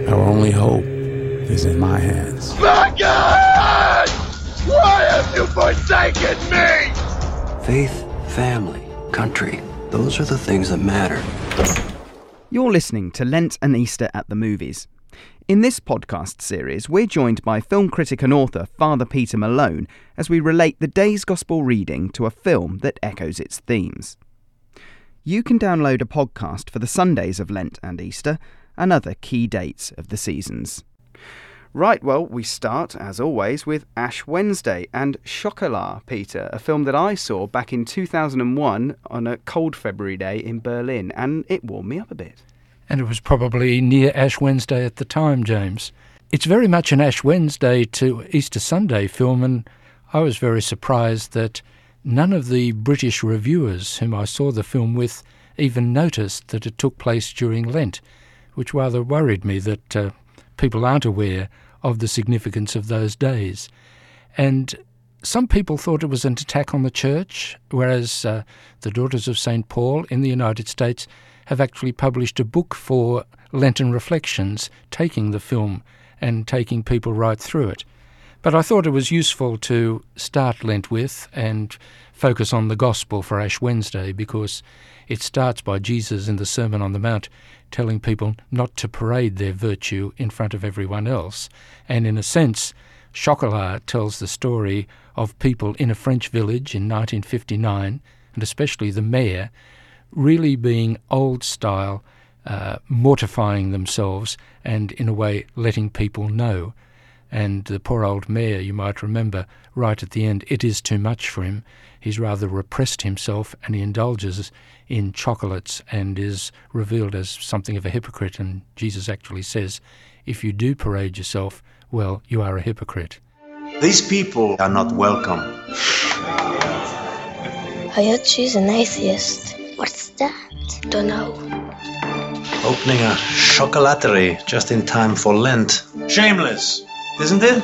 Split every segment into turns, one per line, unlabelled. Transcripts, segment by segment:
Our only hope is in my hands.
My God! Why have you forsaken me?
Faith, family, country, those are the things that matter.
You're listening to Lent and Easter at the Movies. In this podcast series, we're joined by film critic and author Father Peter Malone as we relate the day's gospel reading to a film that echoes its themes. You can download a podcast for the Sundays of Lent and Easter and other key dates of the seasons. Right, well, we start, as always, with Ash Wednesday and Chocolat, Peter, a film that I saw back in 2001 on a cold February day in Berlin, and it warmed me up a bit.
And it was probably near Ash Wednesday at the time, James. It's very much an Ash Wednesday to Easter Sunday film, and I was very surprised that none of the British reviewers whom I saw the film with even noticed that it took place during Lent, which rather worried me that people aren't aware of the significance of those days. And some people thought it was an attack on the church, whereas the Daughters of St. Paul in the United States have actually published a book for Lenten reflections, taking the film and taking people right through it. But I thought it was useful to start Lent with and focus on the Gospel for Ash Wednesday, because it starts by Jesus in the Sermon on the Mount telling people not to parade their virtue in front of everyone else. And in a sense, Chocolat tells the story of people in a French village in 1959, and especially the mayor, really being old-style, mortifying themselves and, in a way, letting people know. And the poor old mayor, you might remember, right at the end, it is too much for him. He's rather repressed himself, and he indulges in chocolates and is revealed as something of a hypocrite. And Jesus actually says, if you do parade yourself, well, you are a hypocrite.
These people are not welcome.
I heard she's an atheist. What's that? Don't know.
Opening a chocolaterie just in time for Lent. Shameless, isn't it?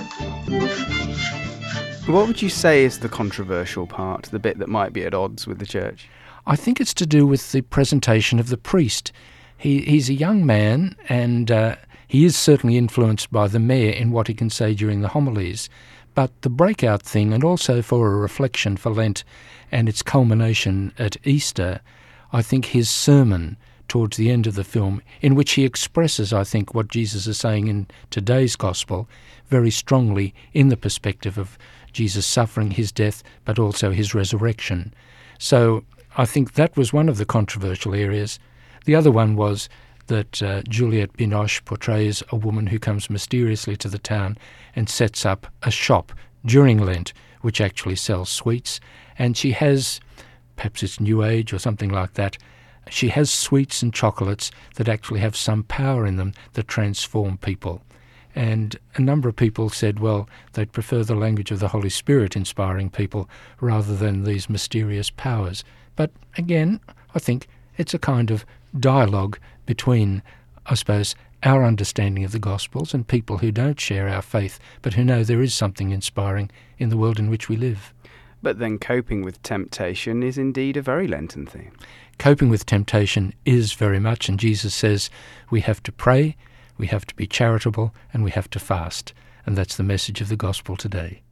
What would you say is the controversial part, the bit that might be at odds with the church?
I think it's to do with the presentation of the priest. He's a young man, and he is certainly influenced by the mayor in what he can say during the homilies. But the breakout thing, and also for a reflection for Lent and its culmination at Easter, I think his sermon towards the end of the film, in which he expresses, I think, what Jesus is saying in today's gospel very strongly in the perspective of Jesus' suffering, his death, but also his resurrection. So I think that was one of the controversial areas. The other one was that Juliette Binoche portrays a woman who comes mysteriously to the town and sets up a shop during Lent, which actually sells sweets, and she has, perhaps it's New Age or something like that, she has sweets and chocolates that actually have some power in them that transform people. And a number of people said, well, they'd prefer the language of the Holy Spirit inspiring people rather than these mysterious powers. But again, I think it's a kind of dialogue between, I suppose, our understanding of the Gospels and people who don't share our faith, but who know there is something inspiring in the world in which we live.
But then coping with temptation is indeed a very Lenten theme.
Coping with temptation is very much, and Jesus says we have to pray, we have to be charitable, and we have to fast. And that's the message of the gospel today.